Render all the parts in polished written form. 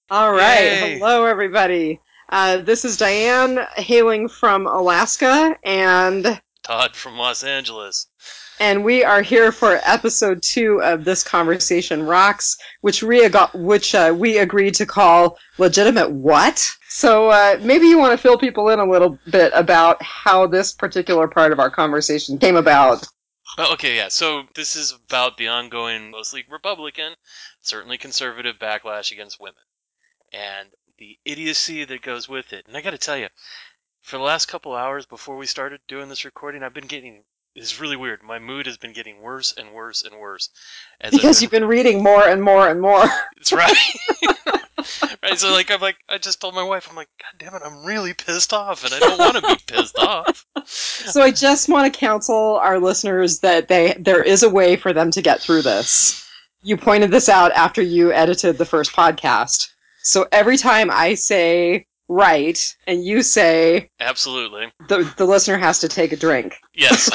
All right. Yay! Hello, everybody. This is Diane hailing from Alaska, Todd from Los Angeles. and we are here for episode 2 of This Conversation Rocks, which we agreed to call Legitimate What? So maybe you want to fill people in a little bit about how this particular part of our conversation came about. Oh, okay, yeah, so this is about the ongoing, mostly Republican, certainly conservative backlash against women. And the idiocy that goes with it. And I gotta tell you, for the last couple hours before we started doing this recording, I've been getting. It's really weird. My mood has been getting worse and worse and worse as I've Because been. you've been reading more and more and more. It's right. Right, so I just told my wife, I'm like, God damn it, I'm really pissed off, and I don't want to be pissed off. So I just want to counsel our listeners that there is a way for them to get through this. You pointed this out after you edited the first podcast. So every time I say right and you say Absolutely. the listener has to take a drink. Yes.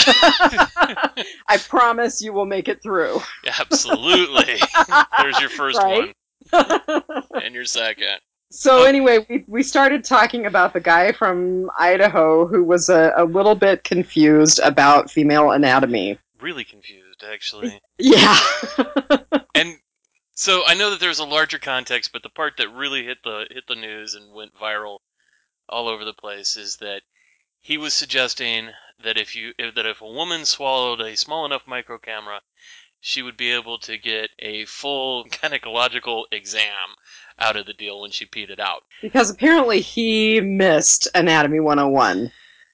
I promise you will make it through. Absolutely. There's your first Right? one. And your second. So Oh, anyway, we started talking about the guy from Idaho who was a little bit confused about female anatomy. really confused, actually. Yeah. And so I know that there's a larger context, but the part that really hit the news and went viral all over the place is that he was suggesting that if a woman swallowed a small enough micro camera, she would be able to get a full gynecological exam out of the deal when she peed it out. Because apparently he missed Anatomy 101.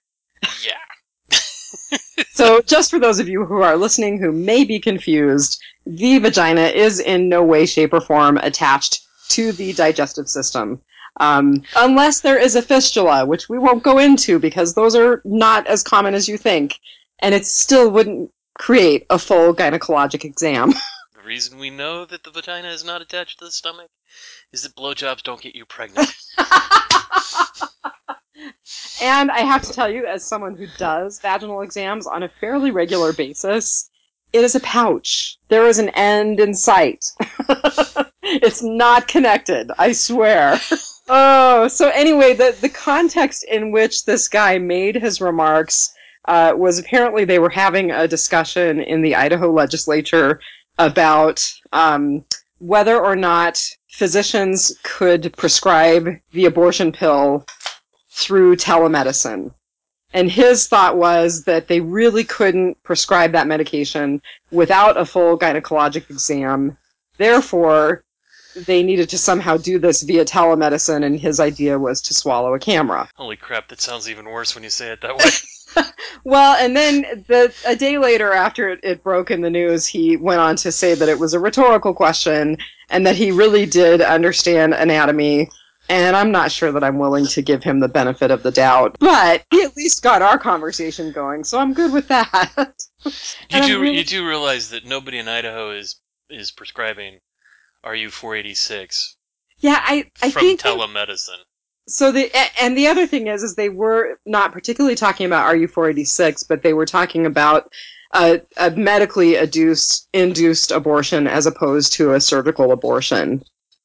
Yeah. So, just for those of you who are listening who may be confused, the vagina is in no way, shape, or form attached to the digestive system. Unless there is a fistula, which we won't go into because those are not as common as you think. And it still wouldn't create a full gynecologic exam. The reason we know that the vagina is not attached to the stomach is that blowjobs don't get you pregnant. And I have to tell you, as someone who does vaginal exams on a fairly regular basis, it is a pouch. There is an end in sight. It's not connected, I swear. Oh, so anyway, the context in which this guy made his remarks was apparently they were having a discussion in the Idaho legislature about whether or not physicians could prescribe the abortion pill through telemedicine. And his thought was that they really couldn't prescribe that medication without a full gynecologic exam. Therefore, they needed to somehow do this via telemedicine, and his idea was to swallow a camera. Holy crap, that sounds even worse when you say it that way. Well, and then a day later, after it broke in the news, he went on to say that it was a rhetorical question and that he really did understand anatomy. And I'm not sure that I'm willing to give him the benefit of the doubt. But he at least got our conversation going, so I'm good with that. You do realize that nobody in Idaho is prescribing RU 486 Yeah, I from think telemedicine. so. The other thing is they were not particularly talking about RU486, but they were talking about a medically induced abortion as opposed to a surgical abortion.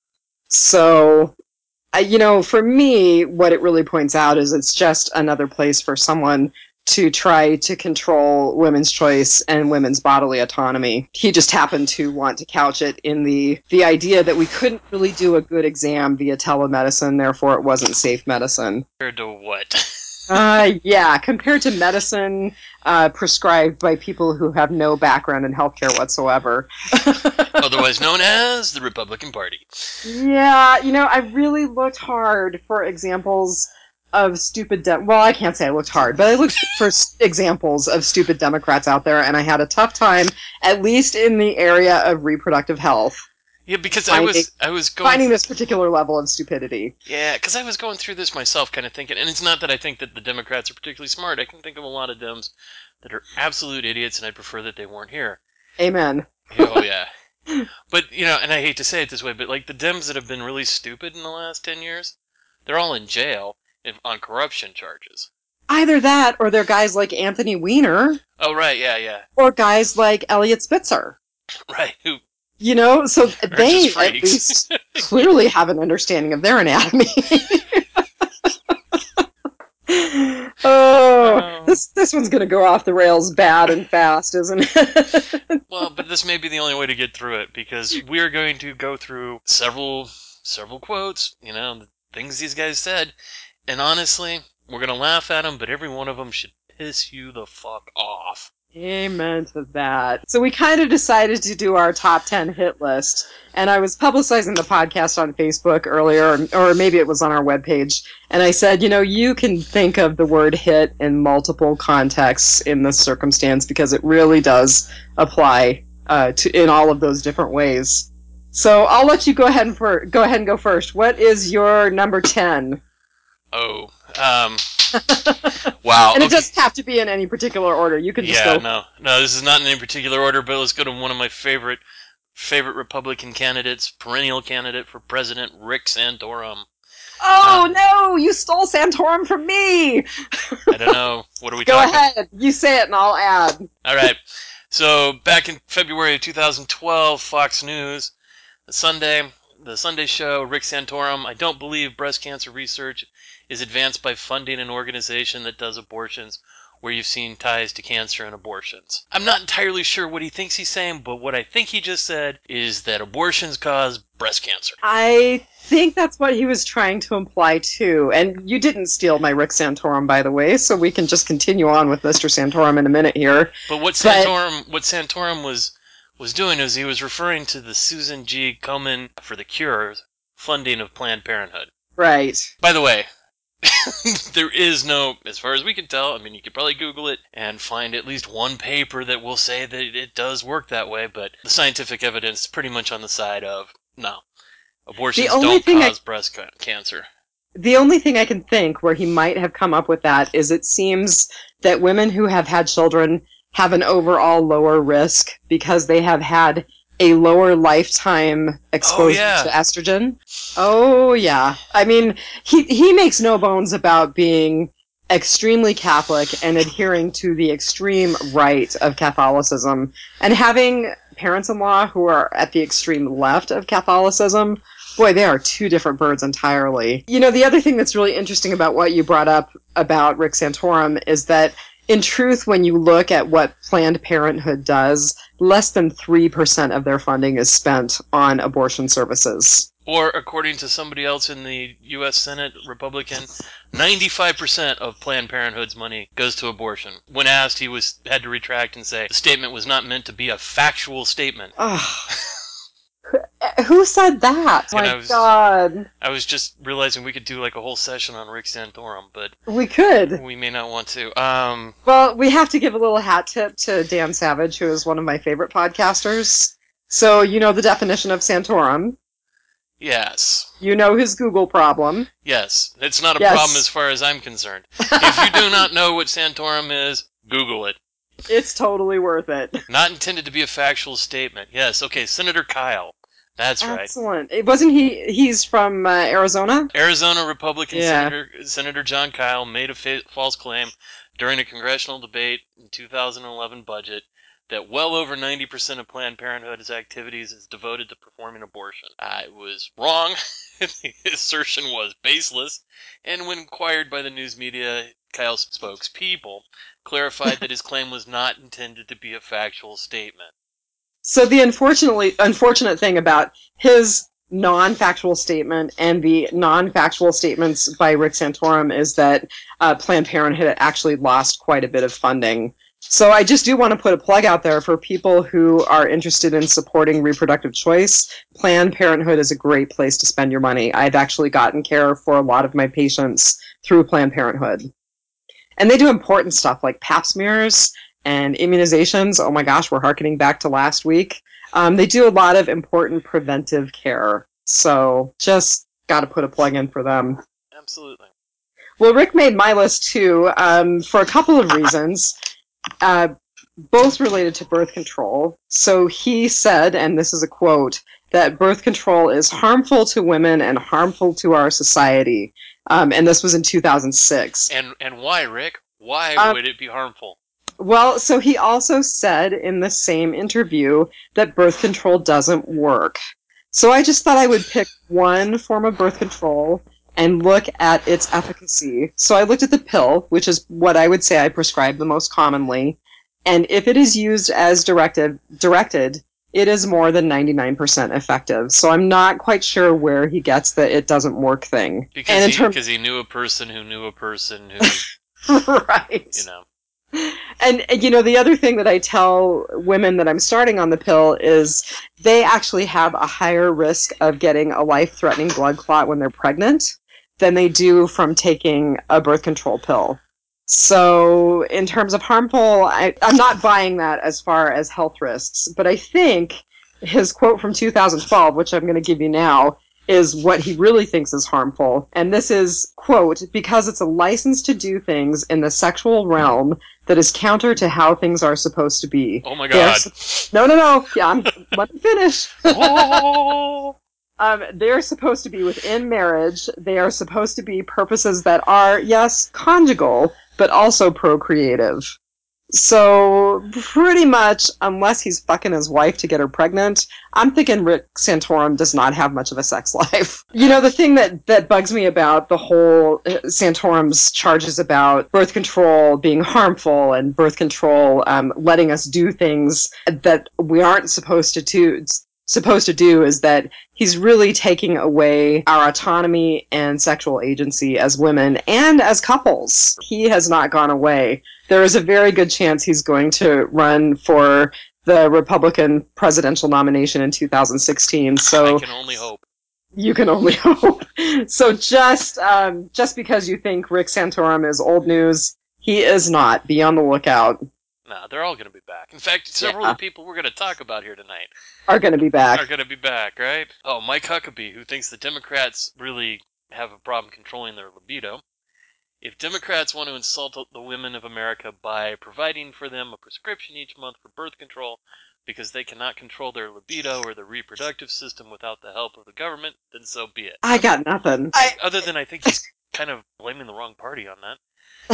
So, for me, what it really points out is it's just another place for someone to try to control women's choice and women's bodily autonomy. He just happened to want to couch it in the idea that we couldn't really do a good exam via telemedicine, therefore it wasn't safe medicine. Compared to what? Yeah, compared to medicine prescribed by people who have no background in healthcare whatsoever. Otherwise known as the Republican Party. Yeah, I really looked hard for examples of well, I can't say I looked hard, but I looked for examples of stupid Democrats out there, and I had a tough time, at least in the area of reproductive health, Yeah, because finding, I was going finding this particular level of stupidity. Yeah, because I was going through this myself, kind of thinking, and it's not that I think that the Democrats are particularly smart. I can think of a lot of Dems that are absolute idiots, and I'd prefer that they weren't here. Amen. Oh yeah, but and I hate to say it this way, but like the Dems that have been really stupid in the last 10 years, they're all in jail on corruption charges. Either that, or they're guys like Anthony Weiner, Oh right, yeah, or guys like Elliot Spitzer. right. Who You know, so Or they just at freaks. least clearly have an understanding of their anatomy. Oh, this one's gonna go off the rails bad and fast, isn't it? Well, but this may be the only way to get through it, because we're going to go through several quotes, the things these guys said, and honestly, we're gonna laugh at them, but every one of them should piss you the fuck off. Amen to that. So we kind of decided to do our top 10 hit list, and I was publicizing the podcast on Facebook earlier, or maybe it was on our webpage, and I said, you can think of the word hit in multiple contexts in this circumstance because it really does apply in all of those different ways. So I'll let you go ahead and go first. What is your number 10? Oh, wow. And it Okay. doesn't have to be in any particular order. You could just go. No, this is not in any particular order, but let's go to one of my favorite Republican candidates, perennial candidate for president, Rick Santorum. Oh no! You stole Santorum from me. I don't know. What are we Go talking? ahead. You say it, and I'll add. All right. So back in February of 2012, Fox News, the Sunday show, Rick Santorum. I don't believe breast cancer research is advanced by funding an organization that does abortions where you've seen ties to cancer and abortions. I'm not entirely sure what he thinks he's saying, but what I think he just said is that abortions cause breast cancer. I think that's what he was trying to imply too. And you didn't steal my Rick Santorum, by the way, so we can just continue on with Mr. Santorum in a minute here. But what Santorum was doing is he was referring to the Susan G. Komen for the Cure funding of Planned Parenthood. Right. By the way, there is no, as far as we can tell, I mean, you could probably Google it and find at least one paper that will say that it does work that way, but the scientific evidence is pretty much on the side of, no, abortions don't cause breast cancer. The only thing I can think where he might have come up with that is it seems that women who have had children have an overall lower risk because they have had a lower lifetime exposure to estrogen. Oh, yeah. I mean, he makes no bones about being extremely Catholic and adhering to the extreme right of Catholicism, and having parents-in-law who are at the extreme left of Catholicism. Boy, they are two different birds entirely. The other thing that's really interesting about what you brought up about Rick Santorum is that, in truth, when you look at what Planned Parenthood does, less than 3% of their funding is spent on abortion services. Or, according to somebody else in the U.S. Senate, Republican, 95% of Planned Parenthood's money goes to abortion. When asked, he had to retract and say the statement was not meant to be a factual statement. Who said that? Oh my God. I was just realizing we could do like a whole session on Rick Santorum, but we could. We may not want to. Well, we have to give a little hat tip to Dan Savage, who is one of my favorite podcasters. So you know the definition of Santorum. Yes. You know his Google problem. Yes. It's not a problem as far as I'm concerned. If you do not know what Santorum is, Google it. It's totally worth it. Not intended to be a factual statement. Yes. Okay, Senator Kyle. That's right. Excellent. Wasn't he's from Arizona? Arizona Republican Senator John Kyle made a false claim during a congressional debate in 2011 budget that well over 90% of Planned Parenthood's activities is devoted to performing abortion. I was wrong. The assertion was baseless, and when inquired by the news media, Kyle's spokespeople clarified that his claim was not intended to be a factual statement. So the unfortunate thing about his non-factual statement and the non-factual statements by Rick Santorum is that Planned Parenthood actually lost quite a bit of funding. So I just do want to put a plug out there for people who are interested in supporting reproductive choice. Planned Parenthood is a great place to spend your money. I've actually gotten care for a lot of my patients through Planned Parenthood. And they do important stuff like pap smears and immunizations. Oh my gosh, we're hearkening back to last week. They do a lot of important preventive care. So just got to put a plug in for them. Absolutely. Well, Rick made my list too for a couple of reasons, both related to birth control. So he said, and this is a quote, that birth control is harmful to women and harmful to our society. And this was in 2006. And why, Rick? Why would it be harmful? Well, so he also said in the same interview that birth control doesn't work. So I just thought I would pick one form of birth control and look at its efficacy. So I looked at the pill, which is what I would say I prescribe the most commonly. And if it is used as directed, it is more than 99% effective. So I'm not quite sure where he gets the it doesn't work thing. Because he knew a person who knew a person who, right. you know. And, the other thing that I tell women that I'm starting on the pill is they actually have a higher risk of getting a life-threatening blood clot when they're pregnant than they do from taking a birth control pill. So, in terms of harmful, I'm not buying that as far as health risks, but I think his quote from 2012, which I'm going to give you now, is what he really thinks is harmful. And this is, quote, because it's a license to do things in the sexual realm that is counter to how things are supposed to be. Oh my god. No. Yeah, let me finish. Oh. They're supposed to be within marriage. They are supposed to be purposes that are, yes, conjugal, but also procreative. So, pretty much, unless he's fucking his wife to get her pregnant, I'm thinking Rick Santorum does not have much of a sex life. The thing that bugs me about the whole Santorum's charges about birth control being harmful and birth control letting us do things that we aren't supposed to do is that he's really taking away our autonomy and sexual agency as women and as couples. He has not gone away. There is a very good chance he's going to run for the Republican presidential nomination in 2016. So I can only hope. You can only hope. So just because you think Rick Santorum is old news, he is not. Be on the lookout. Nah, they're all going to be back. In fact, several of the people we're going to talk about here tonight are going to be back. Right? Oh, Mike Huckabee, who thinks the Democrats really have a problem controlling their libido. If Democrats want to insult the women of America by providing for them a prescription each month for birth control because they cannot control their libido or their reproductive system without the help of the government, then so be it. I got nothing. Other than I think he's kind of blaming the wrong party on that.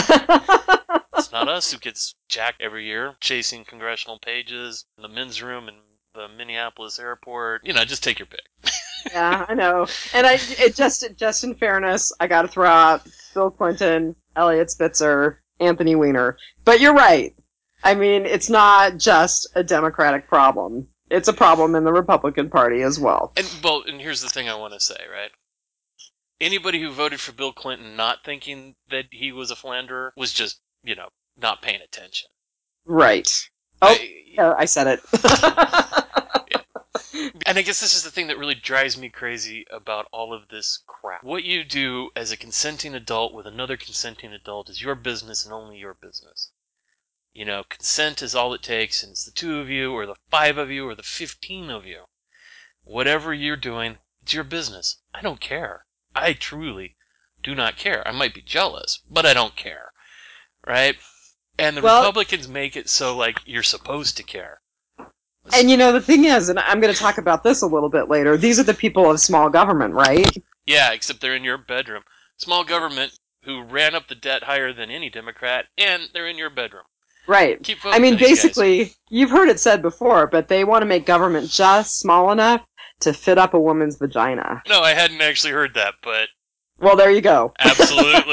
It's not us who gets jacked every year chasing congressional pages in the men's room in the Minneapolis airport. Just take your pick. Yeah, I know. And just in fairness, I got to throw out Bill Clinton, Elliot Spitzer, Anthony Weiner. But you're right. I mean, it's not just a Democratic problem. It's a problem in the Republican Party as well. And here's the thing I want to say, right? Anybody who voted for Bill Clinton not thinking that he was a philanderer was just, not paying attention. Right. Oh, I said it. Yeah. And I guess this is the thing that really drives me crazy about all of this crap. What you do as a consenting adult with another consenting adult is your business and only your business. Consent is all it takes, and it's the 2 of you, or the 5 of you, or the 15 of you. Whatever you're doing, it's your business. I don't care. I truly do not care. I might be jealous, but I don't care. Right? And the Republicans make it so, like, you're supposed to care. And the thing is, and I'm going to talk about this a little bit later, these are the people of small government, right? Yeah, except they're in your bedroom. Small government who ran up the debt higher than any Democrat, and they're in your bedroom. Right. Keep voting for these basically, guys. You've heard it said before, but they want to make government just small enough to fit up a woman's vagina. No, I hadn't actually heard that, but... Well, there you go. Absolutely.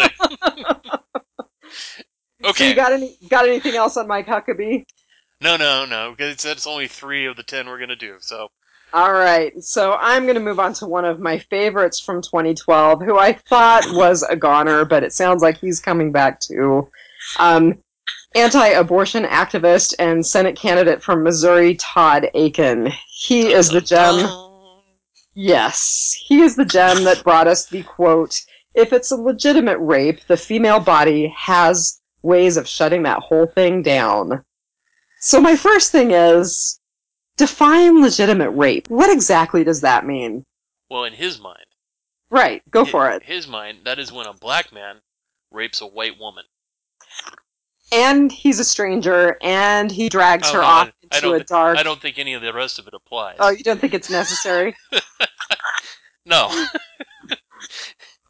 Okay. So you got anything else on Mike Huckabee? No, because it's only 3 of the 10 we're going to do, so... All right, so I'm going to move on to one of my favorites from 2012, who I thought was a goner, but it sounds like he's coming back too. Anti-abortion activist and Senate candidate from Missouri, Todd Akin. He is the gem. Yes, he is the gem that brought us the quote, "If it's a legitimate rape, the female body has ways of shutting that whole thing down." So my first thing is, define legitimate rape. What exactly does that mean? Well, in his mind. Right, go for it. His mind, that is when a black man rapes a white woman. And he's a stranger, and he drags her off into a dark... I don't think any of the rest of it applies. Oh, you don't think it's necessary? No.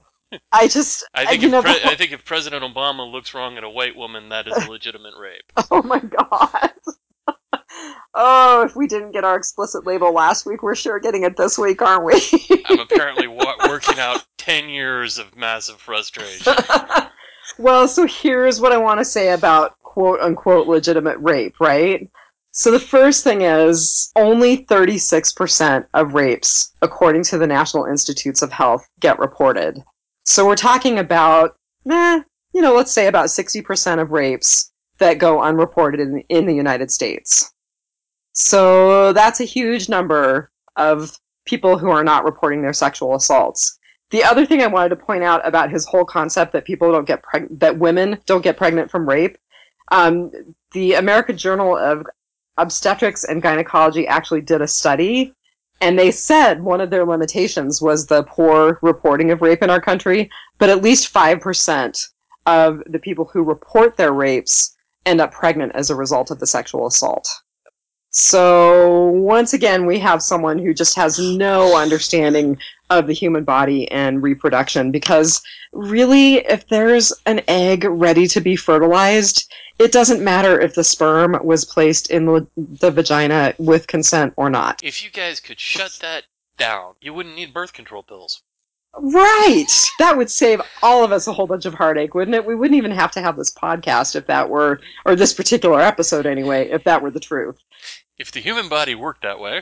I just, I think you know, I think if President Obama looks wrong at a white woman, that is a legitimate rape. oh my god. Oh, if we didn't get our explicit label last week, we're sure getting it this week, aren't we? I'm apparently working out 10 years of massive frustration. Well, so here's what I want to say about quote unquote legitimate rape, right? So the first thing is only 36% of rapes, according to the National Institutes of Health, get reported. So we're talking about, let's say about 60% of rapes that go unreported in the United States. So that's a huge number of people who are not reporting their sexual assaults. The other thing I wanted to point out about his whole concept that people don't get that women don't get pregnant from rape, um, the American Journal of Obstetrics and Gynecology actually did a study, and they said one of their limitations was the poor reporting of rape in our country, but at least 5% of the people who report their rapes end up pregnant as a result of the sexual assault. So once again, we have someone who just has no understanding of the human body and reproduction, because really, if there's an egg ready to be fertilized, it doesn't matter if the sperm was placed in the vagina with consent or not. If you guys could shut that down, you wouldn't need birth control pills. Right! That would save all of us a whole bunch of heartache, wouldn't it? We wouldn't even have to have this podcast if that were, or this particular episode anyway, if that were the truth. If the human body worked that way.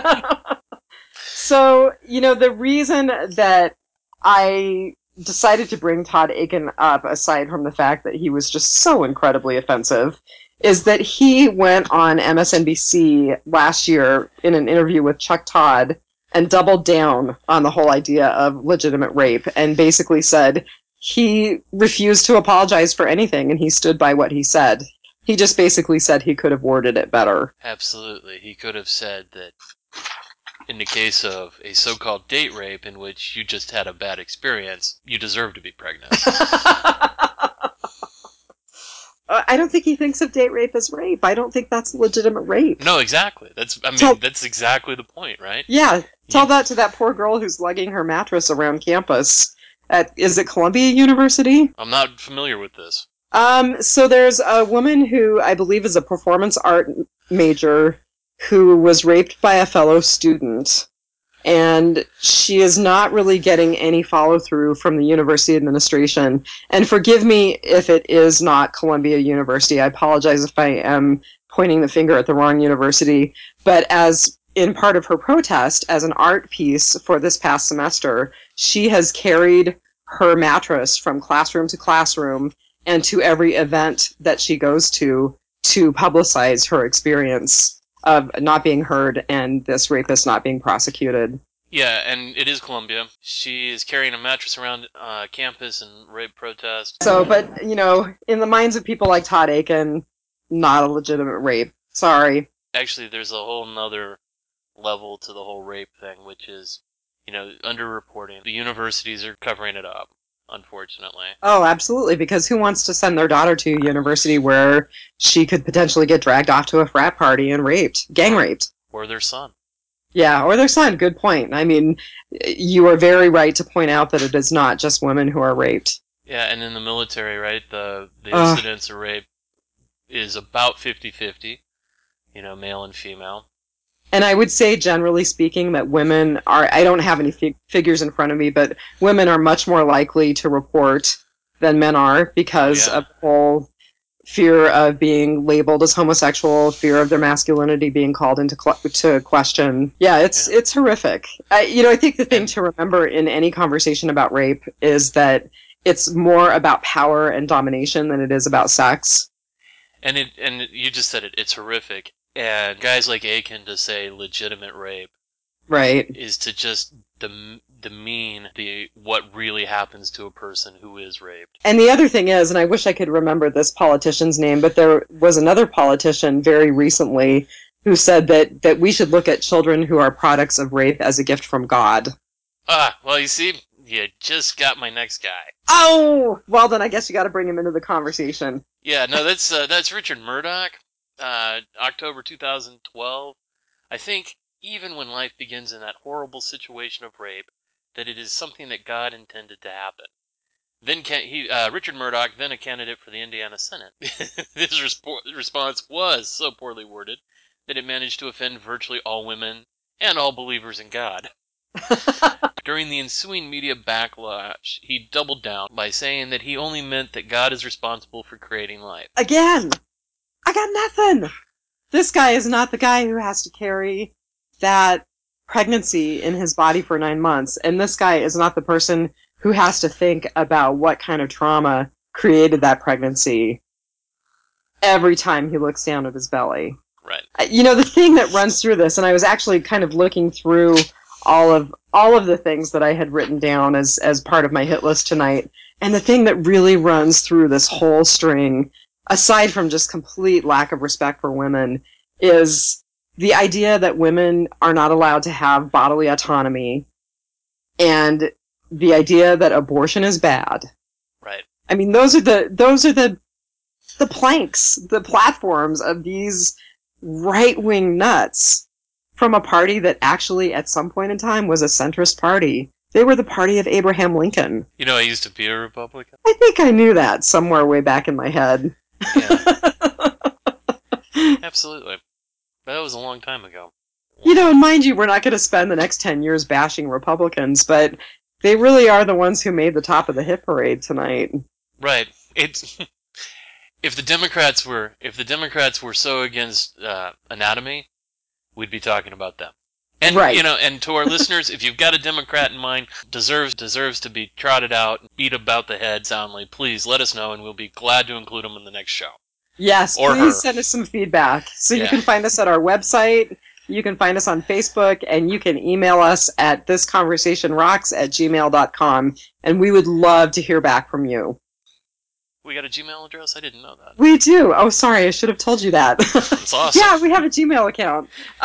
So, the reason that I decided to bring Todd Aiken up, aside from the fact that he was just so incredibly offensive, is that he went on MSNBC last year in an interview with Chuck Todd and doubled down on the whole idea of legitimate rape and basically said he refused to apologize for anything and he stood by what he said. He just basically said he could have worded it better. Absolutely. He could have said that in the case of a so-called date rape in which you just had a bad experience, you deserve to be pregnant. I don't think he thinks of date rape as rape. I don't think that's legitimate rape. No, exactly. That's exactly the point, right? Yeah, tell that to that poor girl who's lugging her mattress around campus is it Columbia University? I'm not familiar with this. So there's a woman who I believe is a performance art major who was raped by a fellow student. And she is not really getting any follow through from the university administration. And forgive me if it is not Columbia University. I apologize if I am pointing the finger at the wrong university. But as in part of her protest, as an art piece for this past semester, she has carried her mattress from classroom to classroom and to every event that she goes to publicize her experience of not being heard and this rapist not being prosecuted. Yeah, and it is Columbia. She is carrying a mattress around campus in rape protest. So, but, in the minds of people like Todd Aiken, not a legitimate rape. Sorry. Actually, there's a whole nother level to the whole rape thing, which is, underreporting. The universities are covering it up, unfortunately. Oh, absolutely, because who wants to send their daughter to a university where she could potentially get dragged off to a frat party and gang raped? Or their son. Yeah, or their son. Good point. I mean, you are very right to point out that it is not just women who are raped. Yeah, and in the military, right, the incidence of rape is about 50-50, male and female. And I would say, generally speaking, that women are, I don't have any figures in front of me, but women are much more likely to report than men are because of the whole fear of being labeled as homosexual, fear of their masculinity being called into to question. Yeah, it's horrific. I think the thing to remember in any conversation about rape is that it's more about power and domination than it is about sex. And you just said it. It's horrific. And guys like Aiken to say legitimate rape, right, is to just demean what really happens to a person who is raped. And the other thing is, and I wish I could remember this politician's name, but there was another politician very recently who said that we should look at children who are products of rape as a gift from God. Well, you see, you just got my next guy. Oh, well then I guess you got to bring him into the conversation. Yeah, no, that's Richard Murdoch. October 2012. I think even when life begins in that horrible situation of rape, that it is something that God intended to happen. Richard Murdoch, then a candidate for the Indiana Senate. His response was so poorly worded that it managed to offend virtually all women and all believers in God. During the ensuing media backlash, he doubled down by saying that he only meant that God is responsible for creating life. Again, I got nothing. This guy is not the guy who has to carry that pregnancy in his body for 9 months. And this guy is not the person who has to think about what kind of trauma created that pregnancy every time he looks down at his belly. Right. The thing that runs through this, and I was actually kind of looking through all of the things that I had written down as part of my hit list tonight, and the thing that really runs through this whole string, aside from just complete lack of respect for women, is the idea that women are not allowed to have bodily autonomy, and the idea that abortion is bad. Right. I mean, those are the planks, the platforms of these right-wing nuts from a party that actually, at some point in time, was a centrist party. They were the party of Abraham Lincoln. I used to be a Republican. I think I knew that somewhere way back in my head. Yeah. Absolutely. But that was a long time ago. And mind you, we're not going to spend the next 10 years bashing Republicans, but they really are the ones who made the top of the hit parade tonight. Right. It's if the Democrats were so against anatomy, we'd be talking about them. And right. And to our listeners, if you've got a Democrat in mind deserves to be trotted out, beat about the head soundly, please let us know, and we'll be glad to include them in the next show. Yes, or please her. Send us some feedback. So you can find us at our website, you can find us on Facebook, and you can email us at thisconversationrocks@gmail.com, and we would love to hear back from you. We got a Gmail address? I didn't know that. We do. Oh, sorry, I should have told you that. That's awesome. Yeah, we have a Gmail account.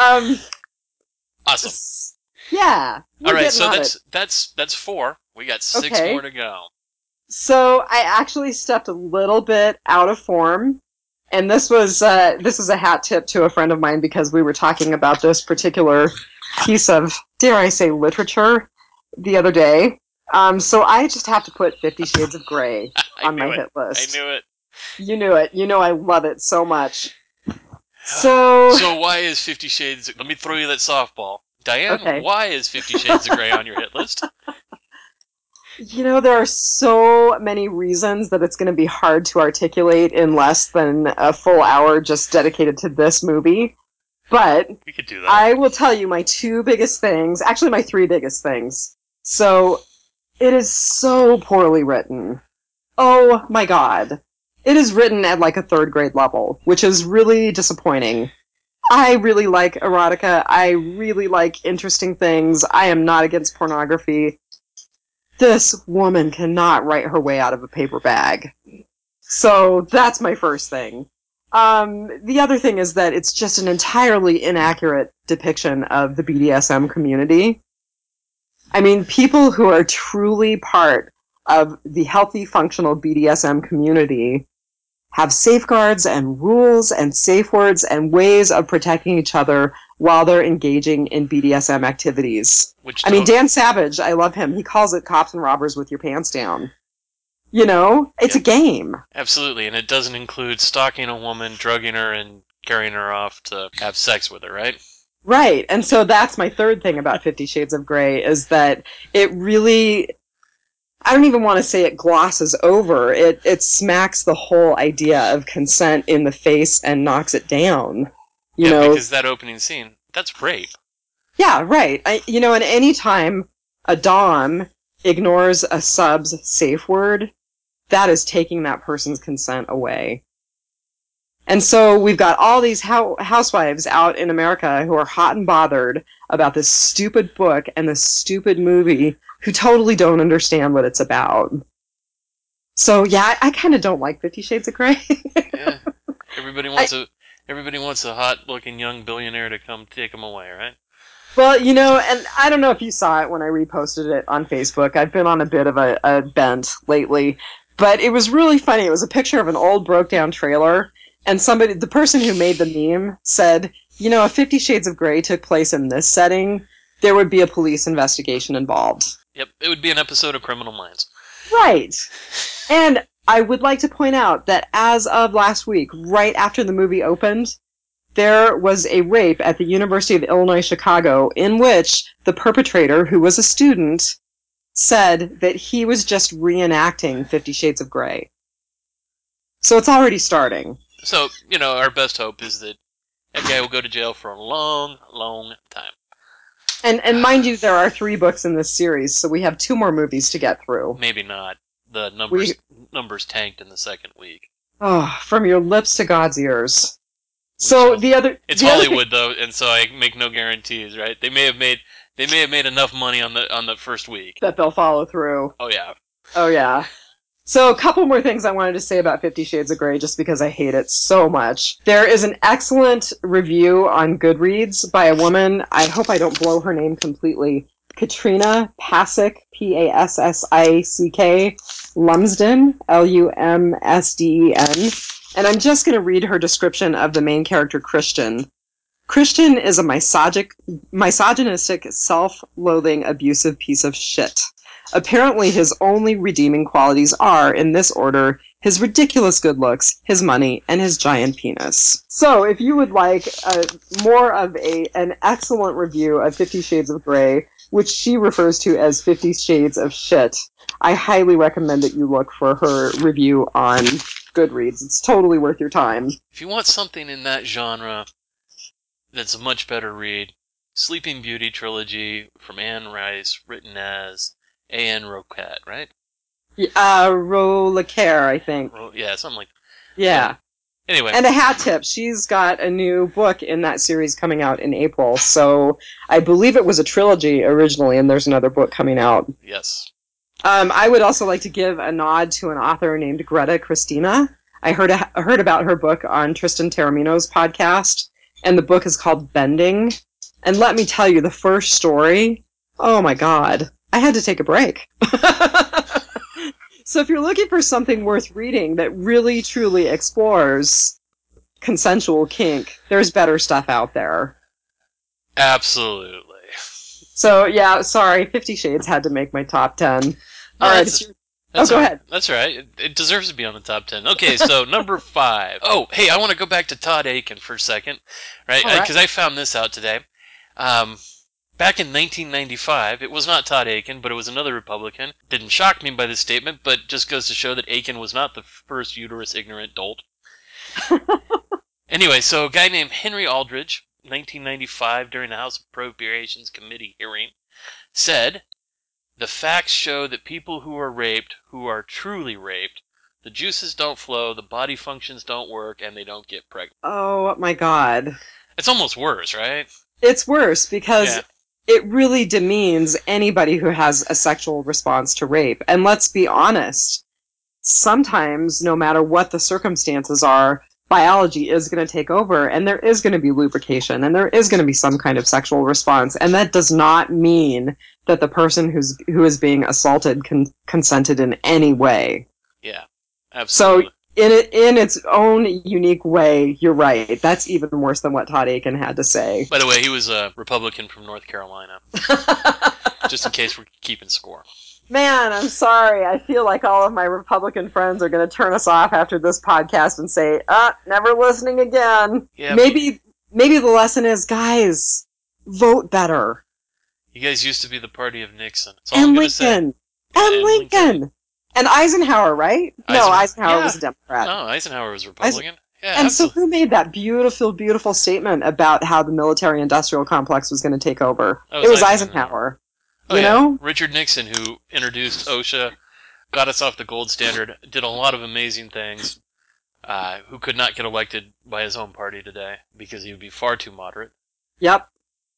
Awesome. Yeah. All right, so that's 4. We got 6 more to go. So I actually stepped a little bit out of form, and this is a hat tip to a friend of mine because we were talking about this particular piece of, dare I say, literature the other day. So I just have to put 50 Shades of Grey on my hit list. I knew it. You knew it. I love it so much. So why is 50 Shades... Let me throw you that softball. Diane, why is 50 Shades of Grey on your hit list? There are so many reasons that it's going to be hard to articulate in less than a full hour just dedicated to this movie. But we could do that. I will tell you my 2 biggest things, actually my 3 biggest things. So, it is so poorly written. Oh my god. It is written at like a 3rd grade level, which is really disappointing. I really like erotica. I really like interesting things. I am not against pornography. This woman cannot write her way out of a paper bag. So that's my first thing. The other thing is that it's just an entirely inaccurate depiction of the BDSM community. I mean, people who are truly part of the healthy, functional BDSM community have safeguards and rules and safe words and ways of protecting each other while they're engaging in BDSM activities. Dan Savage, I love him. He calls it cops and robbers with your pants down. It's a game. Absolutely, and it doesn't include stalking a woman, drugging her, and carrying her off to have sex with her, right? Right, and so that's my 3rd thing about 50 Shades of Grey, is that it really... I don't even want to say it glosses over. It smacks the whole idea of consent in the face and knocks it down. Because that opening scene, that's rape. Yeah, right. And any time a dom ignores a sub's safe word, that is taking that person's consent away. And so we've got all these housewives out in America who are hot and bothered about this stupid book and this stupid movie who totally don't understand what it's about. So, yeah, I kind of don't like 50 Shades of Grey. Yeah. Everybody wants a hot-looking young billionaire to come take them away, right? Well, and I don't know if you saw it when I reposted it on Facebook. I've been on a bit of a bent lately. But it was really funny. It was a picture of an old broke-down trailer, and the person who made the meme said, if 50 Shades of Grey took place in this setting, there would be a police investigation involved. Yep, it would be an episode of Criminal Minds. Right. And I would like to point out that as of last week, right after the movie opened, there was a rape at the University of Illinois Chicago in which the perpetrator, who was a student, said that he was just reenacting 50 Shades of Grey. So it's already starting. So, our best hope is that guy will go to jail for a long, long time. And mind you, there are 3 books in this series, so we have 2 more movies to get through. Maybe not. The numbers tanked in the second week. Oh, from your lips to God's ears. It's Hollywood though, and so I make no guarantees, right? They may have made enough money on the first week that they'll follow through. Oh yeah. Oh yeah. So a couple more things I wanted to say about 50 Shades of Grey just because I hate it so much. There is an excellent review on Goodreads by a woman, I hope I don't blow her name completely, Katrina Pasick, Passick, Lumsden, Lumsden. And I'm just going to read her description of the main character, Christian. Christian is a misogynistic, self-loathing, abusive piece of shit. Apparently his only redeeming qualities are, in this order, his ridiculous good looks, his money, and his giant penis. So, if you would like more of an excellent review of 50 Shades of Grey, which she refers to as 50 Shades of Shit, I highly recommend that you look for her review on Goodreads. It's totally worth your time. If you want something in that genre that's a much better read, Sleeping Beauty trilogy from Anne Rice, written as A.N. Roquette, right? Rolacare, I think. Yeah, something like that. Yeah. Anyway. And a hat tip. She's got a new book in that series coming out in April. So I believe it was a trilogy originally, and there's another book coming out. Yes. I would also like to give a nod to an author named Greta Christina. I heard about her book on Tristan Taormino's podcast, and the book is called Bending. And let me tell you, the first story, oh my god, I had to take a break. So if you're looking for something worth reading that really, truly explores consensual kink, there's better stuff out there. Absolutely. So, yeah, sorry, 50 Shades had to make my top 10. No, Alright, go ahead. That's right. It deserves to be on the top 10. Okay, so number 5. Oh, hey, I want to go back to Todd Aiken for a second, right? Because I found this out today. Back in 1995, it was not Todd Aiken, but it was another Republican. Didn't shock me by this statement, but just goes to show that Aiken was not the first uterus-ignorant dolt. Anyway, so a guy named Henry Aldridge, 1995, during the House Appropriations Committee hearing, said, "The facts show that people who are raped, who are truly raped, the juices don't flow, the body functions don't work, and they don't get pregnant." Oh my god. It's almost worse, right? It's worse because it really demeans anybody who has a sexual response to rape. And let's be honest, sometimes, no matter what the circumstances are, biology is going to take over, and there is going to be lubrication, and there is going to be some kind of sexual response. And that does not mean that the person who is being assaulted consented in any way. Yeah, absolutely. So in its own unique way, you're right. That's even worse than what Todd Aiken had to say. By the way, he was a Republican from North Carolina. Just in case we're keeping score. Man, I'm sorry. I feel like all of my Republican friends are going to turn us off after this podcast and say, never listening again. Yeah, maybe the lesson is, guys, vote better. You guys used to be the party of Nixon. That's all I'm going to say. And Lincoln. And Eisenhower, right? No, Eisenhower was a Democrat. No, Eisenhower was Republican. And so who made that beautiful, beautiful statement about how the military-industrial complex was going to take over? It was Eisenhower. You know? Richard Nixon, who introduced OSHA, got us off the gold standard, did a lot of amazing things, who could not get elected by his own party today because he would be far too moderate. Yep.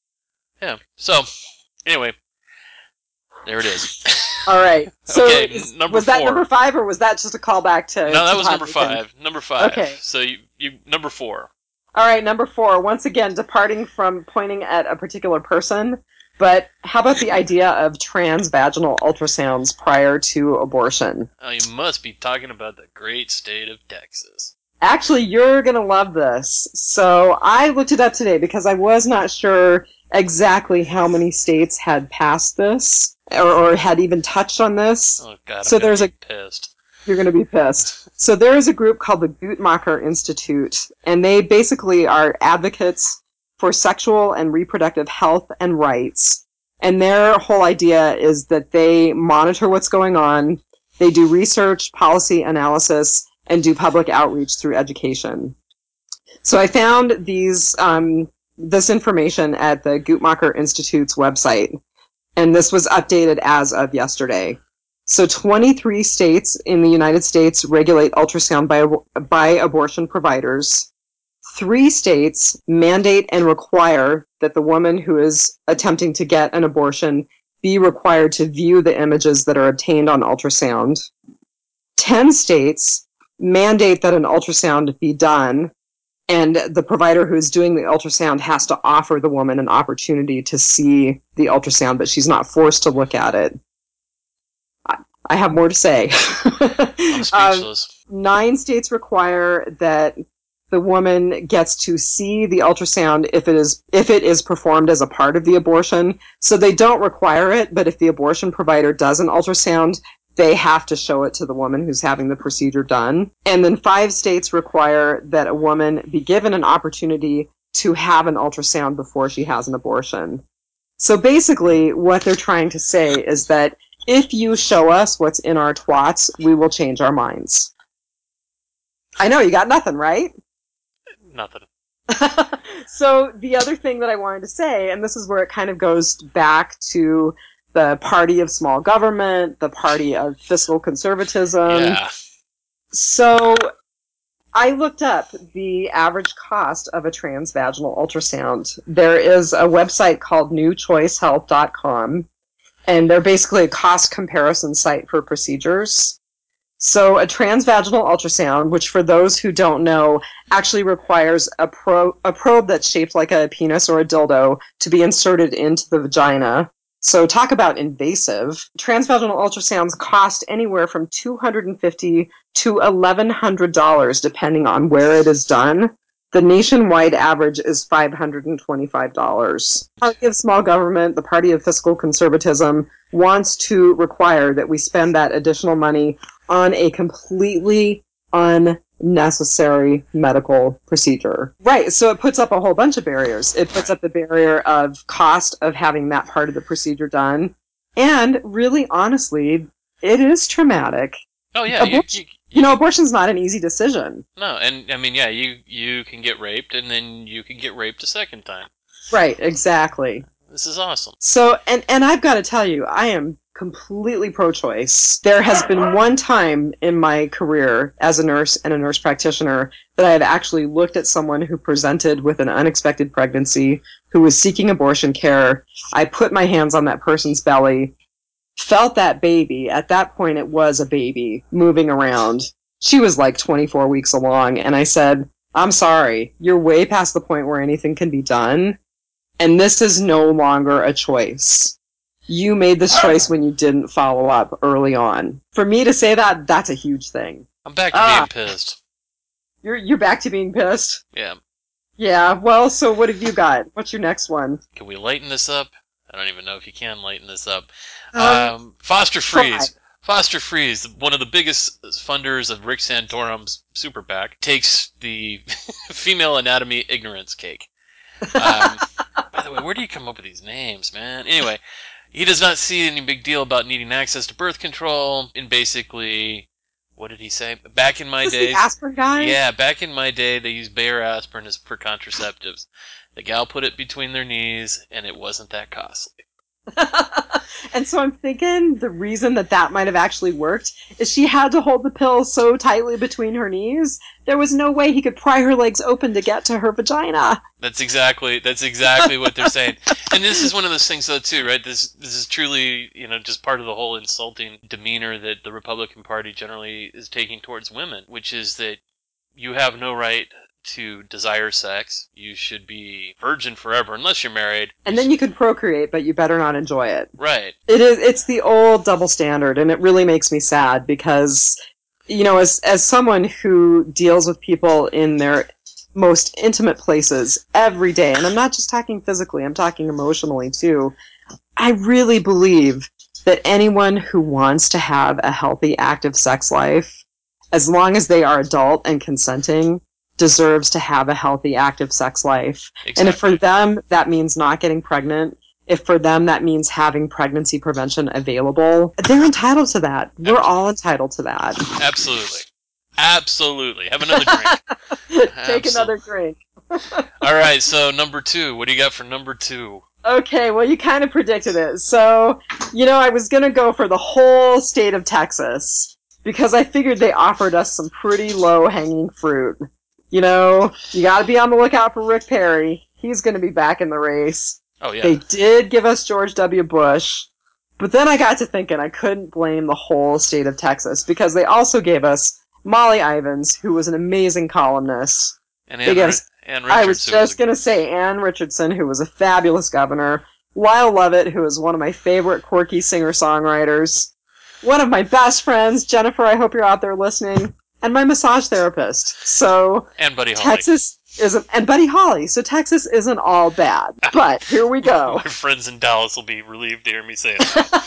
Yeah. So, anyway, there it is. All right. So okay, was that number 5, or was that just a callback to? No, that was number 5. Number 5. Okay. So you number 4. All right, number 4. Once again, departing from pointing at a particular person, but how about the idea of transvaginal ultrasounds prior to abortion? Oh, you must be talking about the great state of Texas. Actually, you're going to love this. So I looked it up today because I was not sure exactly how many states had passed this. or had even touched on this. Oh God, So I'm gonna there's be a pissed. You're going to be pissed. So there is a group called the Guttmacher Institute, and they basically are advocates for sexual and reproductive health and rights. And their whole idea is that they monitor what's going on, they do research, policy analysis, and do public outreach through education. So I found this information at the Guttmacher Institute's website, and this was updated as of yesterday. So 23 states in the United States regulate ultrasound by abortion providers. 3 states mandate and require that the woman who is attempting to get an abortion be required to view the images that are obtained on ultrasound. 10 states mandate that an ultrasound be done, and the provider who's doing the ultrasound has to offer the woman an opportunity to see the ultrasound, but she's not forced to look at it. I have more to say. I'm speechless. 9 states require that the woman gets to see the ultrasound if it is performed as a part of the abortion. So they don't require it, but if the abortion provider does an ultrasound, they have to show it to the woman who's having the procedure done. And then 5 states require that a woman be given an opportunity to have an ultrasound before she has an abortion. So basically, what they're trying to say is that if you show us what's in our twats, we will change our minds. I know, you got nothing, right? Nothing. So the other thing that I wanted to say, and this is where it kind of goes back to the party of small government, the party of fiscal conservatism. Yeah. So I looked up the average cost of a transvaginal ultrasound. There is a website called newchoicehealth.com, and they're basically a cost comparison site for procedures. So a transvaginal ultrasound, which for those who don't know, actually requires a probe that's shaped like a penis or a dildo to be inserted into the vagina. So talk about invasive. Transvaginal ultrasounds cost anywhere from $250 to $1,100 depending on where it is done. The nationwide average is $525. The party of small government, the party of fiscal conservatism, wants to require that we spend that additional money on a completely unnecessary medical procedure. Right, so it puts up a whole bunch of barriers. It puts up the barrier of cost of having that part of the procedure done, and really, honestly, it is traumatic. Oh yeah. Abortion's not an easy decision. No, and I mean, yeah, you can get raped, and then you can get raped a second time. Right, exactly. This is awesome. So, and I've got to tell you, I am completely pro-choice. There has been one time in my career as a nurse and a nurse practitioner that I have actually looked at someone who presented with an unexpected pregnancy, who was seeking abortion care. I put my hands on that person's belly, felt that baby. At that point, it was a baby moving around. She was like 24 weeks along, and I said, I'm sorry, you're way past the point where anything can be done. And this is no longer a choice. You made this choice when you didn't follow up early on. For me to say that, that's a huge thing. I'm back to being pissed. You're back to being pissed? Yeah. Yeah, well, so what have you got? What's your next one? Can we lighten this up? I don't even know if you can lighten this up. Foster Freeze. Try. Foster Freeze, one of the biggest funders of Rick Santorum's Super PAC, takes the female anatomy ignorance cake. By the way, where do you come up with these names, man? Anyway, he does not see any big deal about needing access to birth control, and basically, what did he say? Back in my days, the aspirin guy? Yeah, back in my day, they used Bayer aspirin as for contraceptives. The gal put it between their knees, and it wasn't that costly. And so I'm thinking the reason that might have actually worked is she had to hold the pill so tightly between her knees, there was no way he could pry her legs open to get to her vagina. That's exactly what they're saying. And this is one of those things, though, too, right? This is truly, just part of the whole insulting demeanor that the Republican Party generally is taking towards women, which is that you have no right to desire sex. You should be virgin forever unless you're married. And then you can procreate, but you better not enjoy it. Right. It's the old double standard, and it really makes me sad because, as someone who deals with people in their most intimate places every day, and I'm not just talking physically, I'm talking emotionally too, I really believe that anyone who wants to have a healthy, active sex life, as long as they are adult and consenting, deserves to have a healthy, active sex life. Exactly. And if for them that means not getting pregnant, if for them that means having pregnancy prevention available, they're entitled to that. We're all entitled to that. Absolutely. Absolutely. Have another drink. Take another drink. All right, so number 2. What do you got for number 2? Okay, well, you kind of predicted it. So, I was going to go for the whole state of Texas because I figured they offered us some pretty low-hanging fruit. You got to be on the lookout for Rick Perry. He's going to be back in the race. Oh, yeah. They did give us George W. Bush, but then I got to thinking I couldn't blame the whole state of Texas because they also gave us Molly Ivins, who was an amazing columnist. And Ann Richardson. I was just going to say Ann Richardson, who was a fabulous governor. Lyle Lovett, who is one of my favorite quirky singer-songwriters. One of my best friends, Jennifer, I hope you're out there listening. And my massage therapist. So and Buddy Holly. And Buddy Holly. So Texas isn't all bad. But here we go. My friends in Dallas will be relieved to hear me say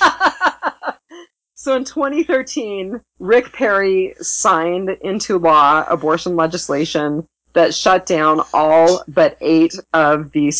that. So in 2013, Rick Perry signed into law abortion legislation that shut down all but 8 of the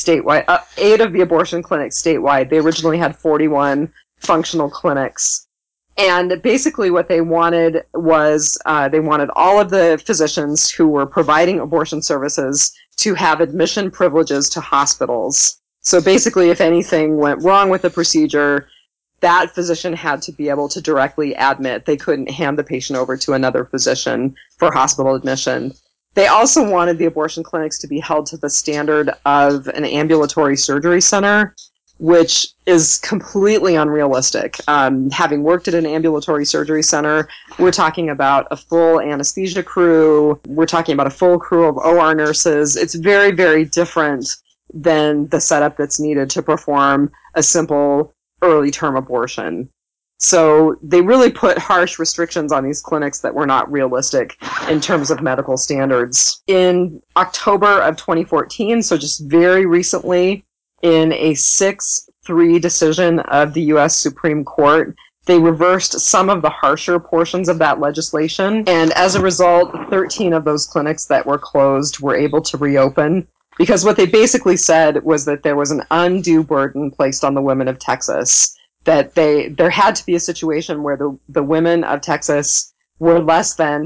abortion clinics statewide. They originally had 41 functional clinics. And basically what they wanted was they wanted all of the physicians who were providing abortion services to have admission privileges to hospitals. So basically if anything went wrong with the procedure, that physician had to be able to directly admit. They couldn't hand the patient over to another physician for hospital admission. They also wanted the abortion clinics to be held to the standard of an ambulatory surgery center, which is completely unrealistic. Having worked at an ambulatory surgery center, we're talking about a full anesthesia crew. We're talking about a full crew of OR nurses. It's very, very different than the setup that's needed to perform a simple early-term abortion. So they really put harsh restrictions on these clinics that were not realistic in terms of medical standards. In October of 2014, so just very recently, in a 6-3 decision of the U.S. Supreme Court, they reversed some of the harsher portions of that legislation, and as a result, 13 of those clinics that were closed were able to reopen, because what they basically said was that there was an undue burden placed on the women of Texas, that there had to be a situation where the women of Texas were less than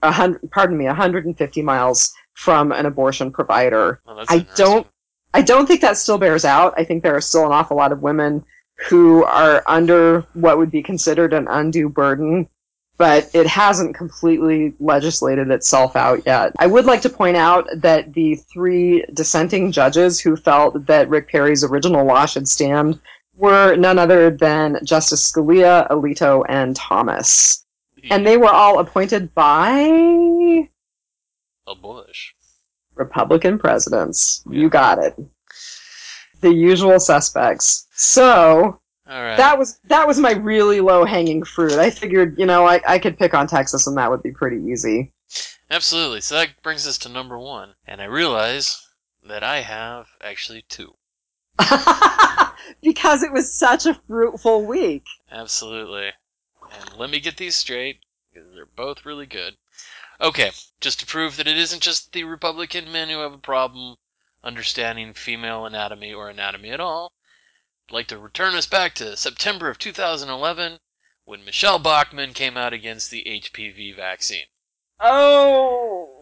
150 miles from an abortion provider. Well, I don't think that still bears out. I think there are still an awful lot of women who are under what would be considered an undue burden, but it hasn't completely legislated itself out yet. I would like to point out that the 3 dissenting judges who felt that Rick Perry's original law should stand were none other than Justice Scalia, Alito, and Thomas. And they were all appointed by Bush. Republican presidents. Yeah. You got it. The usual suspects. So, all right. that was my really low-hanging fruit. I figured, I could pick on Texas and that would be pretty easy. Absolutely. So that brings us to number 1. And I realize that I have actually 2. Because it was such a fruitful week. Absolutely. And let me get these straight, because they're both really good. Okay, just to prove that it isn't just the Republican men who have a problem understanding female anatomy or anatomy at all, I'd like to return us back to September of 2011, when Michelle Bachmann came out against the HPV vaccine. Oh!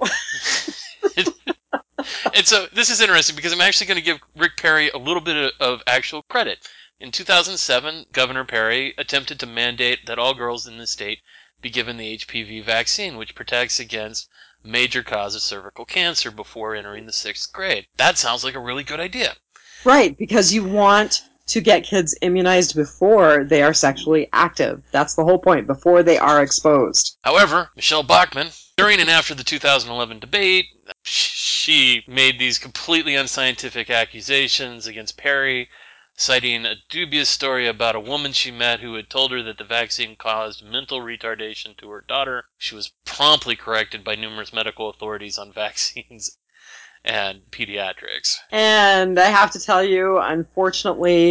And so this is interesting because I'm actually going to give Rick Perry a little bit of actual credit. In 2007, Governor Perry attempted to mandate that all girls in the state be given the HPV vaccine, which protects against major cause of cervical cancer before entering the 6th grade. That sounds like a really good idea. Right, because you want to get kids immunized before they are sexually active. That's the whole point, before they are exposed. However, Michelle Bachmann, during and after the 2011 debate, she made these completely unscientific accusations against Perry, citing a dubious story about a woman she met who had told her that the vaccine caused mental retardation to her daughter. She was promptly corrected by numerous medical authorities on vaccines and pediatrics. And I have to tell you, unfortunately,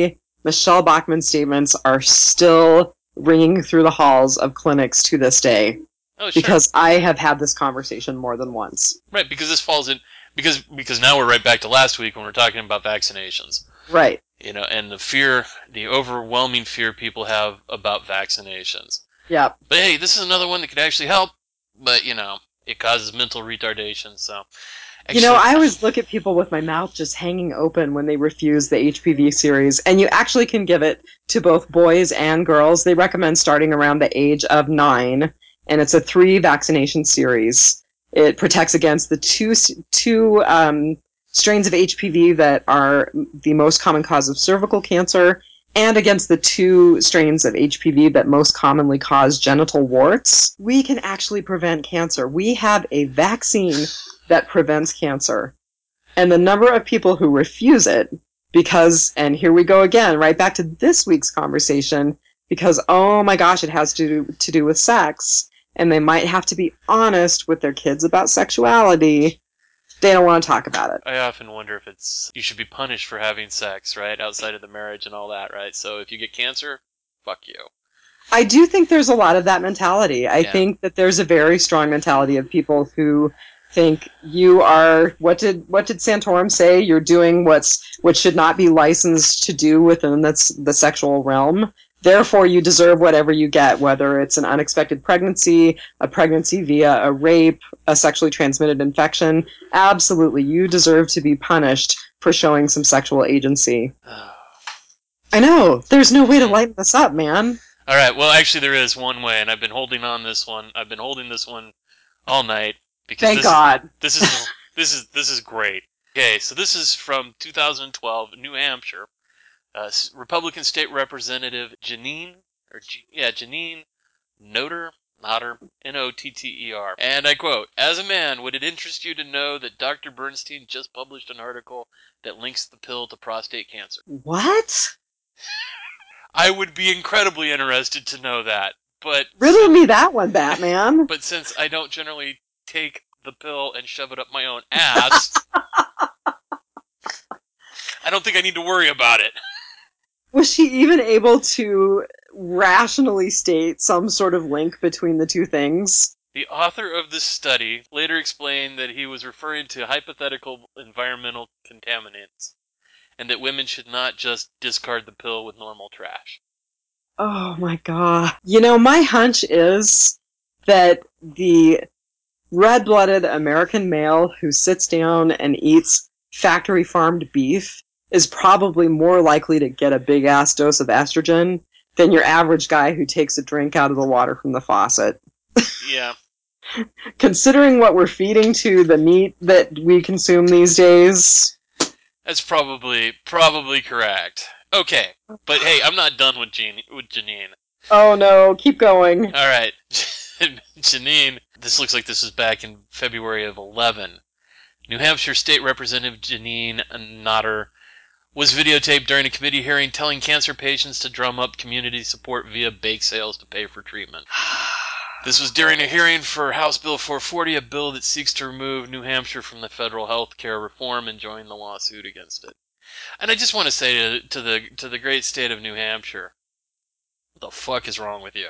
Michelle Bachmann's statements are still ringing through the halls of clinics to this day. Oh, sure. Because I have had this conversation more than once. Right, because this falls in because now we're right back to last week when we're talking about vaccinations. Right. And the overwhelming fear people have about vaccinations. Yeah. But hey, this is another one that could actually help, but it causes mental retardation, so actually, I always look at people with my mouth just hanging open when they refuse the HPV series, and you actually can give it to both boys and girls. They recommend starting around the age of 9, and it's a 3 vaccination series. It protects against the two strains of HPV that are the most common cause of cervical cancer, and against the 2 strains of HPV that most commonly cause genital warts. We can actually prevent cancer. We have a vaccine that prevents cancer. And the number of people who refuse it because, and here we go again, right back to this week's conversation, because, oh my gosh, it has to do with sex, and they might have to be honest with their kids about sexuality. They don't want to talk about it. I often wonder if you should be punished for having sex, right? Outside of the marriage and all that, right? So if you get cancer, fuck you. I do think there's a lot of that mentality. I think that there's a very strong mentality of people who think you are, what did Santorum say? You're doing what should not be licensed to do within the sexual realm. Therefore, you deserve whatever you get, whether it's an unexpected pregnancy, a pregnancy via a rape, a sexually transmitted infection. Absolutely, you deserve to be punished for showing some sexual agency. I know. There's no way to lighten this up, man. All right. Well, actually, there is one way, and I've been holding on this one. I've been holding this one all night because Thank God. This is great. Okay, so this is from 2012, New Hampshire. Republican State Representative Janine Notter, Notter, and I quote: "As a man, would it interest you to know that Dr. Bernstein just published an article that links the pill to prostate cancer?" What? I would be incredibly interested to know that, but riddle me that one, Batman. But since I don't generally take the pill and shove it up my own ass, I don't think I need to worry about it. Was she even able to rationally state some sort of link between the two things? The author of this study later explained that he was referring to hypothetical environmental contaminants, and that women should not just discard the pill with normal trash. Oh my god. My hunch is that the red-blooded American male who sits down and eats factory-farmed beef is probably more likely to get a big-ass dose of estrogen than your average guy who takes a drink out of the water from the faucet. Yeah. Considering what we're feeding to the meat that we consume these days. That's probably correct. Okay, but hey, I'm not done with Janine. Oh no, keep going. All right. Janine, this looks like this was back in February of 11. New Hampshire State Representative Janine Notter was videotaped during a committee hearing telling cancer patients to drum up community support via bake sales to pay for treatment. This was during a hearing for House Bill 440, a bill that seeks to remove New Hampshire from the federal health care reform and join the lawsuit against it. And I just want to say to the great state of New Hampshire, what the fuck is wrong with you?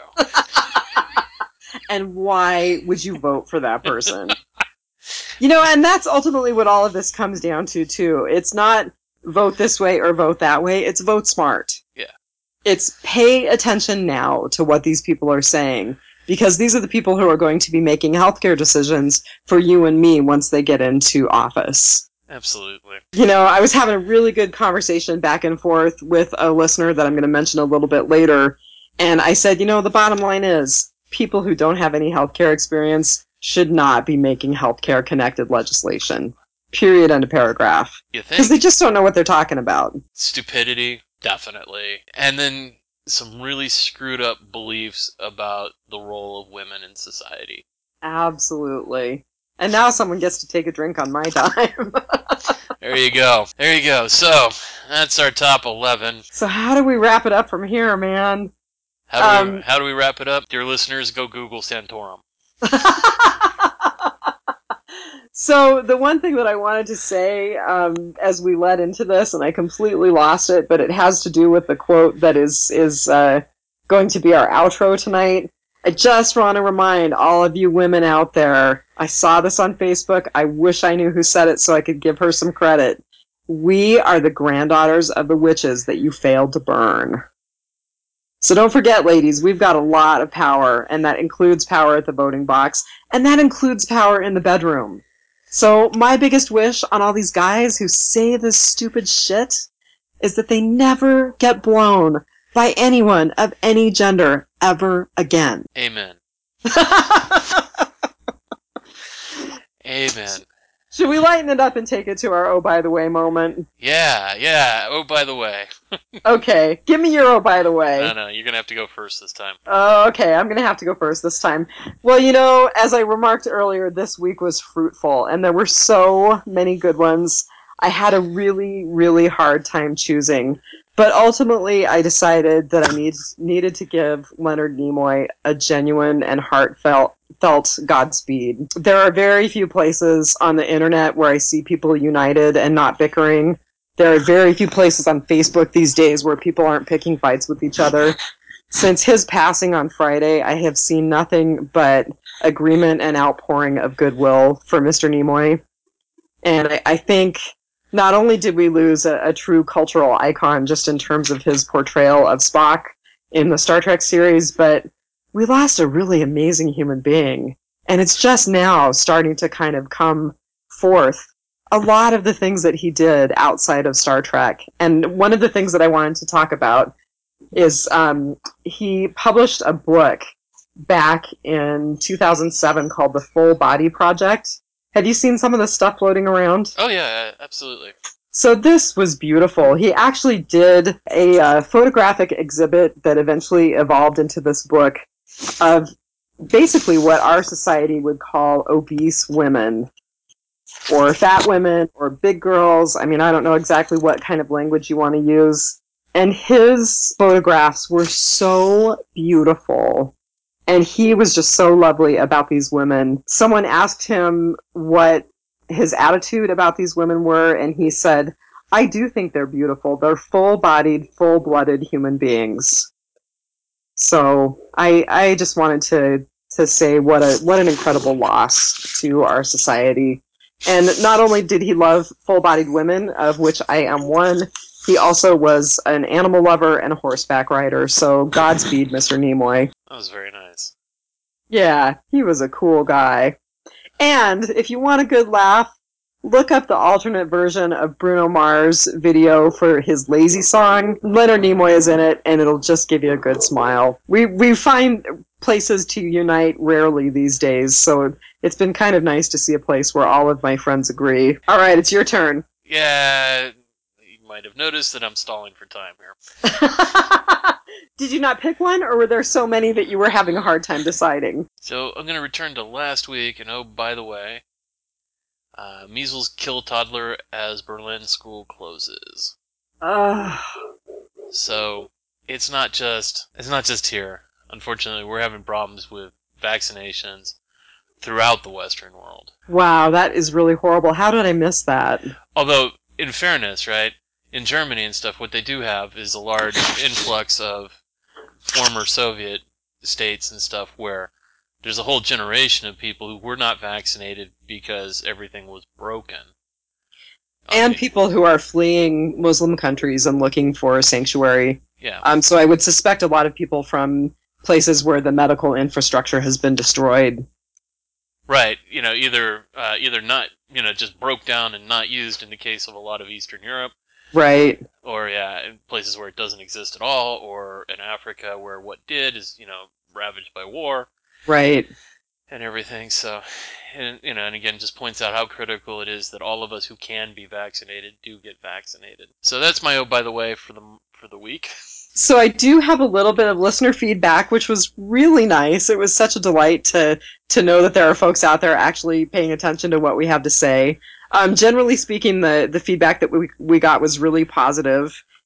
And why would you vote for that person? And that's ultimately what all of this comes down to, too. It's not vote this way or vote that way. It's vote smart. Yeah. It's pay attention now to what these people are saying, because these are the people who are going to be making healthcare decisions for you and me once they get into office. Absolutely. I was having a really good conversation back and forth with a listener that I'm going to mention a little bit later, and I said, the bottom line is, people who don't have any healthcare experience should not be making healthcare-connected legislation. Period, end of paragraph. You think? Because they just don't know what they're talking about. Stupidity, definitely. And then some really screwed up beliefs about the role of women in society. Absolutely. And now someone gets to take a drink on my time. There you go. There you go. So, that's our top 11. So how do we wrap it up from here, man? How do we wrap it up? Dear listeners, go Google Santorum. So the one thing that I wanted to say as we led into this, and I completely lost it, but it has to do with the quote that is going to be our outro tonight. I just want to remind all of you women out there, I saw this on Facebook. I wish I knew who said it so I could give her some credit. We are the granddaughters of the witches that you failed to burn. So don't forget, ladies, we've got a lot of power, and that includes power at the voting box, and that includes power in the bedroom. So my biggest wish on all these guys who say this stupid shit is that they never get blown by anyone of any gender ever again. Amen. Amen. Should we lighten it up and take it to our oh by the way moment? Yeah. Oh, by the way. Okay, give me your oh by the way. No, you're gonna have to go first this time. Okay, I'm going to have to go first this time. Well, you know, as I remarked earlier, this week was fruitful, and there were so many good ones. I had a really, really hard time choosing. But ultimately, I decided that I needed to give Leonard Nimoy a genuine and heartfelt Godspeed. There are very few places on the internet where I see people united and not bickering. There are very few places on Facebook these days where people aren't picking fights with each other. Since his passing on Friday, I have seen nothing but agreement and outpouring of goodwill for Mr. Nimoy. And I think not only did we lose a true cultural icon just in terms of his portrayal of Spock in the Star Trek series, but we lost a really amazing human being. And it's just now starting to kind of come forth a lot of the things that he did outside of Star Trek. And one of the things that I wanted to talk about is he published a book back in 2007 called The Full Body Project. Have you seen some of the stuff floating around? Oh, yeah, absolutely. So this was beautiful. He actually did a photographic exhibit that eventually evolved into this book of basically what our society would call obese women, or fat women, or big girls. I mean, I don't know exactly what kind of language you want to use. And his photographs were so beautiful. And he was just so lovely about these women. Someone asked him what his attitude about these women were, and he said, I do think they're beautiful. They're full-bodied, full-blooded human beings. So I just wanted to say what an incredible loss to our society. And not only did he love full-bodied women, of which I am one, he also was an animal lover and a horseback rider. So Godspeed, Mr. Nimoy. That was very nice. Yeah, he was a cool guy. And if you want a good laugh, look up the alternate version of Bruno Mars' video for his Lazy song. Leonard Nimoy is in it, and it'll just give you a good smile. We find places to unite rarely these days, so it's been kind of nice to see a place where all of my friends agree. All right, it's your turn. Yeah, you might have noticed that I'm stalling for time here. Did you not pick one, or were there so many that you were having a hard time deciding? So I'm going to return to last week, and oh, by the way, measles kill toddler as Berlin school closes. So it's not just here. Unfortunately, we're having problems with vaccinations throughout the Western world. Wow, that is really horrible. How did I miss that? Although, in fairness, right, in Germany and stuff, what they do have is a large influx of former Soviet states and stuff where there's a whole generation of people who were not vaccinated because everything was broken. And people who are fleeing Muslim countries and looking for sanctuary. Yeah. So I would suspect a lot of people from places where the medical infrastructure has been destroyed. Right. Either not, just broke down and not used in the case of a lot of Eastern Europe. Right. Or, in places where it doesn't exist at all, or in Africa where what did is, ravaged by war. Right. And everything, so, and again, just points out how critical it is that all of us who can be vaccinated do get vaccinated. So that's my oh by the way for the week. So I do have a little bit of listener feedback, which was really nice. It was such a delight to know that there are folks out there actually paying attention to what we have to say. Generally speaking, the feedback that we got was really positive.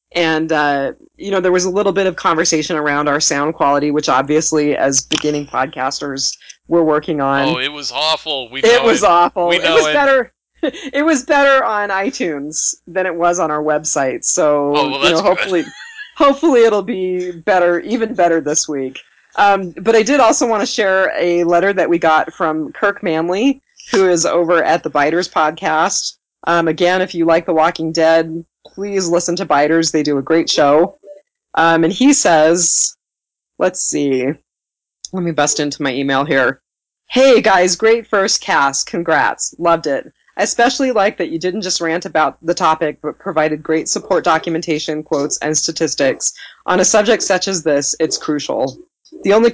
And, there was a little bit of conversation around our sound quality, which obviously, as beginning podcasters, we're working on. Oh, it was awful. It was awful. We It know was it. better. It was better on iTunes than it was on our website. So, that's hopefully it'll be better, even better this week. But I did also want to share a letter that we got from Kirk Manley, who is over at the Biters podcast. Again, if you like The Walking Dead, please listen to Biters. They do a great show. And he says, let's see. Let me bust into my email here. Hey guys, great first cast. Congrats. Loved it. I especially like that you didn't just rant about the topic, but provided great support documentation, quotes, and statistics. On a subject such as this, it's crucial. The only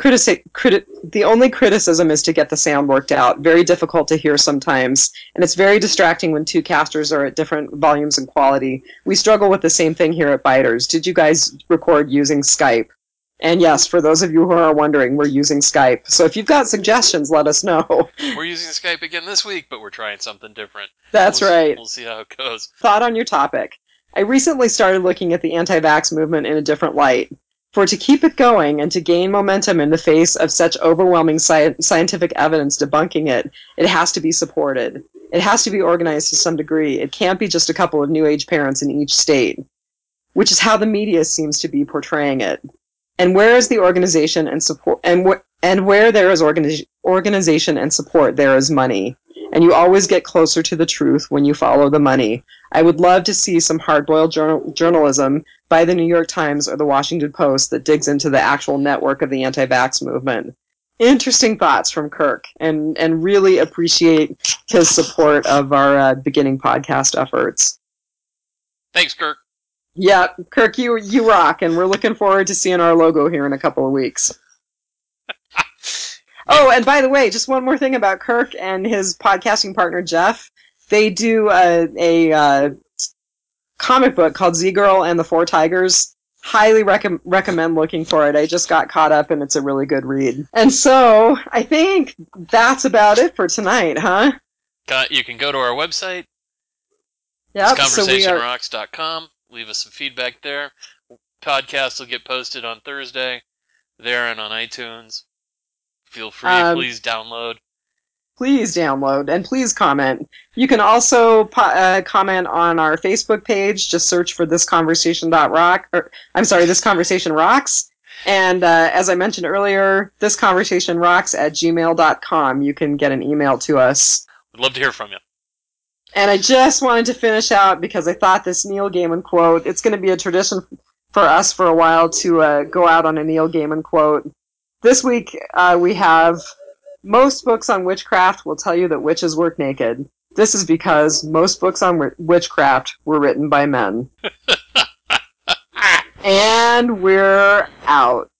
criticism is to get the sound worked out. Very difficult to hear sometimes, and it's very distracting when two casters are at different volumes and quality. We struggle with the same thing here at Biters. Did you guys record using Skype? And yes, for those of you who are wondering, we're using Skype. So if you've got suggestions, let us know. We're using Skype again this week, but we're trying something different. That's right. We'll see how it goes. Thought on your topic. I recently started looking at the anti-vax movement in a different light. For to keep it going and to gain momentum in the face of such overwhelming scientific evidence debunking it, it has to be supported. It has to be organized to some degree. It can't be just a couple of New Age parents in each state, which is how the media seems to be portraying it. And where is the organization and support? And where there is organization and support, there is money. And you always get closer to the truth when you follow the money. I would love to see some hard-boiled journalism by the New York Times or the Washington Post that digs into the actual network of the anti-vax movement. Interesting thoughts from Kirk, and really appreciate his support of our beginning podcast efforts. Thanks, Kirk. Yeah, Kirk, you rock, and we're looking forward to seeing our logo here in a couple of weeks. Oh, and by the way, just one more thing about Kirk and his podcasting partner, Jeff. They do a comic book called Z-Girl and the Four Tigers. Highly recommend looking for it. I just got caught up, and it's a really good read. And so, I think that's about it for tonight, huh? You can go to our website, yep, conversationrocks.com. Leave us some feedback there. Podcasts will get posted on Thursday there and on iTunes. Feel free, please download. Please download, and please comment. You can also comment on our Facebook page. Just search for This Conversation Rocks. And as I mentioned earlier, thisconversationrocks@gmail.com. You can get an email to us. We'd love to hear from you. And I just wanted to finish out, because I thought this Neil Gaiman quote, it's going to be a tradition for us for a while to go out on a Neil Gaiman quote. This week we have, most books on witchcraft will tell you that witches work naked. This is because most books on witchcraft were written by men. And we're out.